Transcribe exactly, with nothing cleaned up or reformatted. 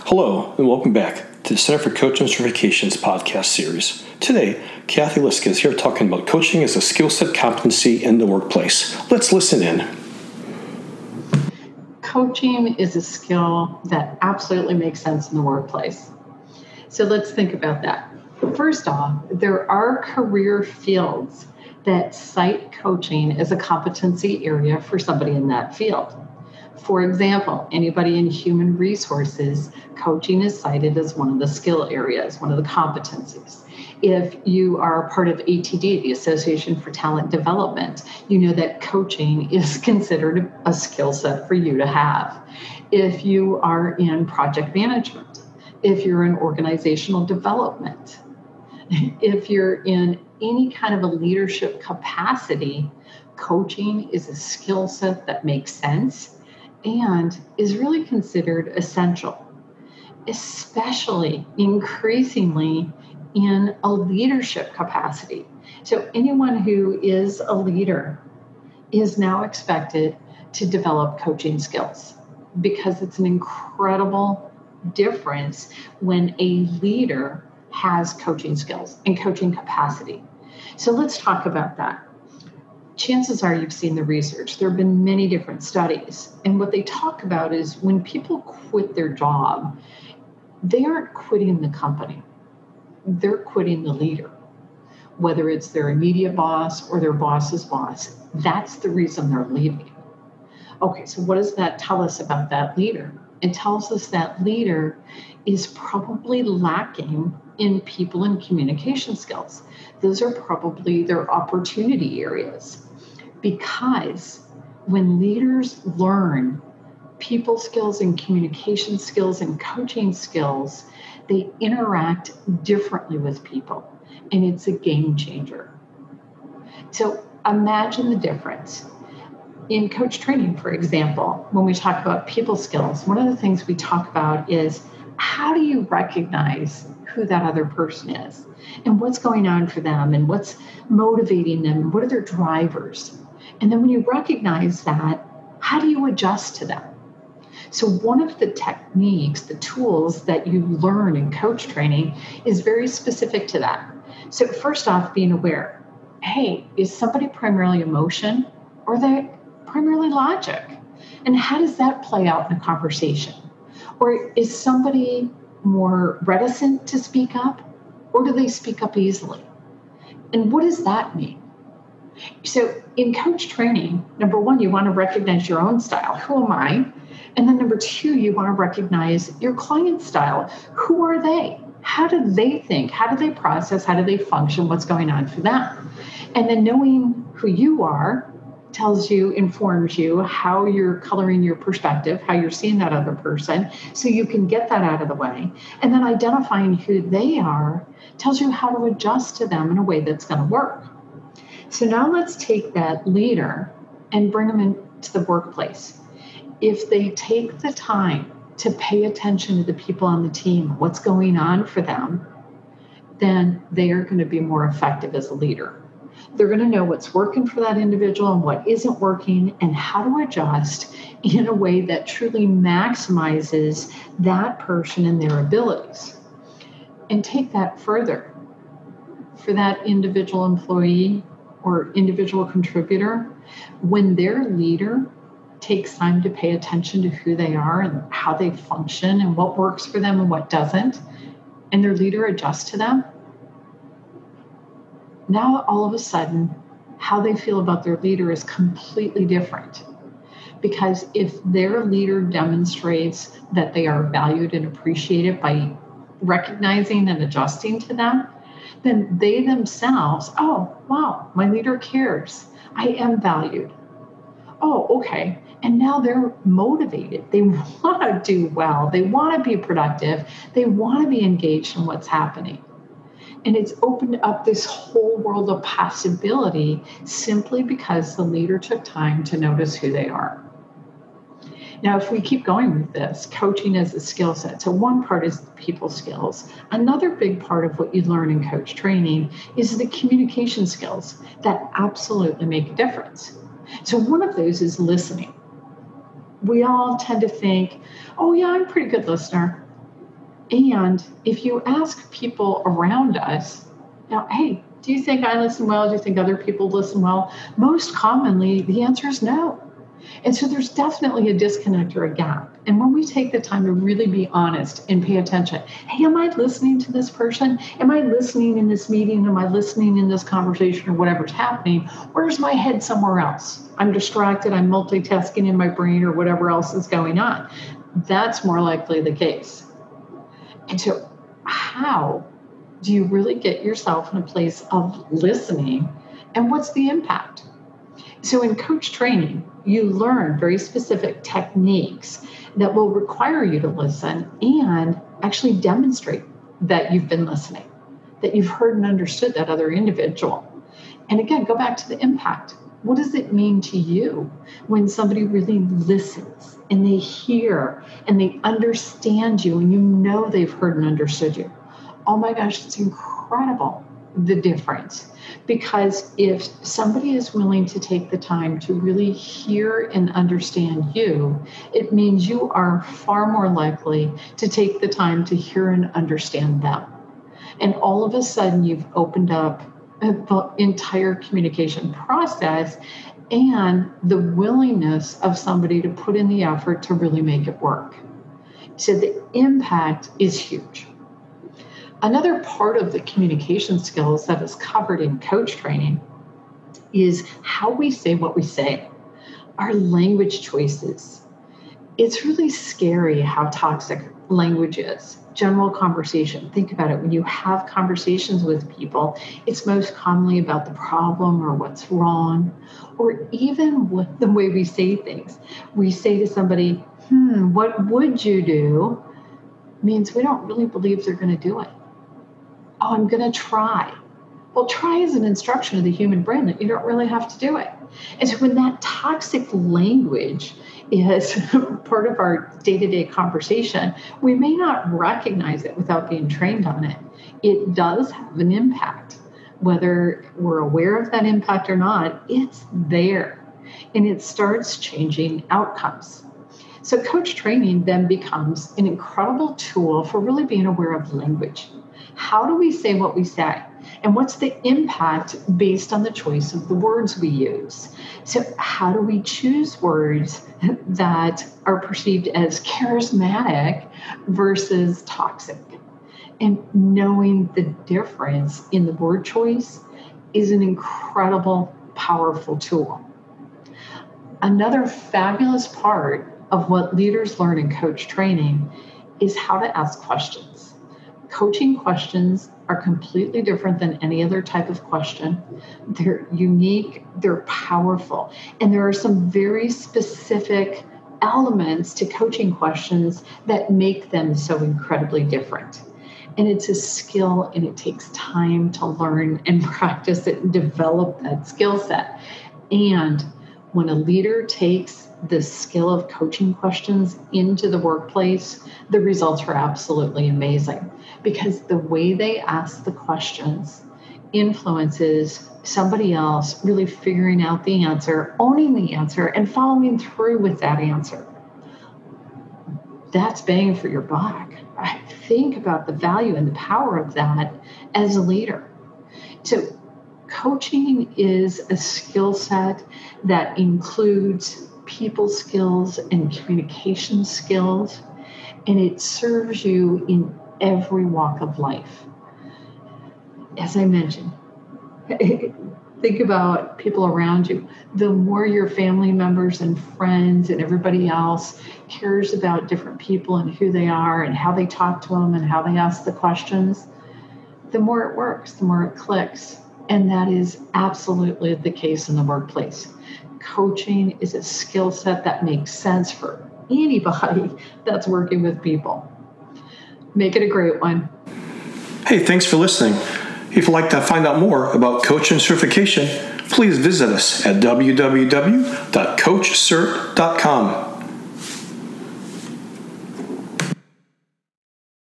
Hello, and welcome back to the Center for Coaching Certifications podcast series. Today, Kathy Liska is here talking about coaching as a skill set competency in the workplace. Let's listen in. Coaching is a skill that absolutely makes sense in the workplace. So let's think about that. First off, there are career fields that cite coaching as a competency area for somebody in that field. For example, anybody in human resources, coaching is cited as one of the skill areas, one of the competencies. If you are part of A T D, the Association for Talent Development, you know that coaching is considered a skill set for you to have. If you are in project management, if you're in organizational development, if you're in any kind of a leadership capacity, coaching is a skill set that makes sense and is really considered essential, especially increasingly in a leadership capacity. So anyone who is a leader is now expected to develop coaching skills because it's an incredible difference when a leader has coaching skills and coaching capacity. So let's talk about that. Chances are you've seen the research. There have been many different studies. And what they talk about is when people quit their job, they aren't quitting the company. They're quitting the leader, whether it's their immediate boss or their boss's boss. That's the reason they're leaving. Okay, so what does that tell us about that leader? It tells us that leader is probably lacking in people and communication skills. Those are probably their opportunity areas. Because when leaders learn people skills and communication skills and coaching skills, they interact differently with people, and it's a game changer. So imagine the difference. In coach training, for example, when we talk about people skills, one of the things we talk about is how do you recognize who that other person is and what's going on for them and what's motivating them and what are their drivers? And then when you recognize that, how do you adjust to them? So one of the techniques, the tools that you learn in coach training is very specific to that. So first off, being aware, hey, is somebody primarily emotion or are they primarily logic? And how does that play out in a conversation? Or is somebody more reticent to speak up or do they speak up easily? And what does that mean? So in coach training, number one, you want to recognize your own style. Who am I? And then number two, you want to recognize your client's style. Who are they? How do they think? How do they process? How do they function? What's going on for them? And then knowing who you are tells you, informs you how you're coloring your perspective, how you're seeing that other person, so you can get that out of the way. And then identifying who they are tells you how to adjust to them in a way that's going to work. So now let's take that leader and bring them into the workplace. If they take the time to pay attention to the people on the team, what's going on for them, then they are going to be more effective as a leader. They're going to know what's working for that individual and what isn't working and how to adjust in a way that truly maximizes that person and their abilities. And take that further. For that individual employee or individual contributor, when their leader takes time to pay attention to who they are and how they function and what works for them and what doesn't, and their leader adjusts to them, now all of a sudden, how they feel about their leader is completely different. Because if their leader demonstrates that they are valued and appreciated by recognizing and adjusting to them, then they themselves, oh, wow, my leader cares. I am valued. Oh, okay. And now they're motivated. They want to do well. They want to be productive. They want to be engaged in what's happening. And it's opened up this whole world of possibility simply because the leader took time to notice who they are. Now, if we keep going with this, coaching as a skill set. So one part is the people skills. Another big part of what you learn in coach training is the communication skills that absolutely make a difference. So one of those is listening. We all tend to think, oh yeah, I'm a pretty good listener. And if you ask people around us, now, hey, do you think I listen well? Do you think other people listen well? Most commonly, the answer is no. And so there's definitely a disconnect or a gap. And when we take the time to really be honest and pay attention, hey, am I listening to this person? Am I listening in this meeting? Am I listening in this conversation or whatever's happening? Where's my head somewhere else? I'm distracted. I'm multitasking in my brain or whatever else is going on. That's more likely the case. And so how do you really get yourself in a place of listening? And what's the impact? So in coach training, you learn very specific techniques that will require you to listen and actually demonstrate that you've been listening, that you've heard and understood that other individual. And again, go back to the impact. What does it mean to you when somebody really listens and they hear and they understand you and you know they've heard and understood you? Oh my gosh, it's incredible, the difference. Because if somebody is willing to take the time to really hear and understand you, it means you are far more likely to take the time to hear and understand them. And all of a sudden, you've opened up the entire communication process and the willingness of somebody to put in the effort to really make it work. So the impact is huge. Another part of the communication skills that is covered in coach training is how we say what we say, our language choices. It's really scary how toxic language is. General conversation. Think about it. When you have conversations with people, it's most commonly about the problem or what's wrong, or even with the way we say things. We say to somebody, hmm, what would you do? Means we don't really believe they're going to do it. Oh, I'm going to try. Well, try is an instruction of the human brain that you don't really have to do it. And so when that toxic language is part of our day-to-day conversation, we may not recognize it without being trained on it. It does have an impact. Whether we're aware of that impact or not, it's there. And it starts changing outcomes. So coach training then becomes an incredible tool for really being aware of language. How do we say what we say? And what's the impact based on the choice of the words we use? So how do we choose words that are perceived as charismatic versus toxic? And knowing the difference in the word choice is an incredible, powerful tool. Another fabulous part of what leaders learn in coach training is how to ask questions. Coaching questions are completely different than any other type of question. They're unique, they're powerful, and there are some very specific elements to coaching questions that make them so incredibly different. And it's a skill, and it takes time to learn and practice it and develop that skill set. And when a leader takes the skill of coaching questions into the workplace, the results are absolutely amazing, because the way they ask the questions influences somebody else really figuring out the answer, owning the answer, and following through with that answer. That's bang for your buck. I think about the value and the power of that as a leader. So coaching is a skill set that includes people skills and communication skills, and it serves you in every walk of life. As I mentioned, think about people around you. The more your family members and friends and everybody else cares about different people and who they are and how they talk to them and how they ask the questions, the more it works, the more it clicks. And that is absolutely the case in the workplace. Coaching is a skill set that makes sense for anybody that's working with people. Make it a great one. Hey, thanks for listening. If you'd like to find out more about coaching certification, please visit us at w w w dot coach cert dot com.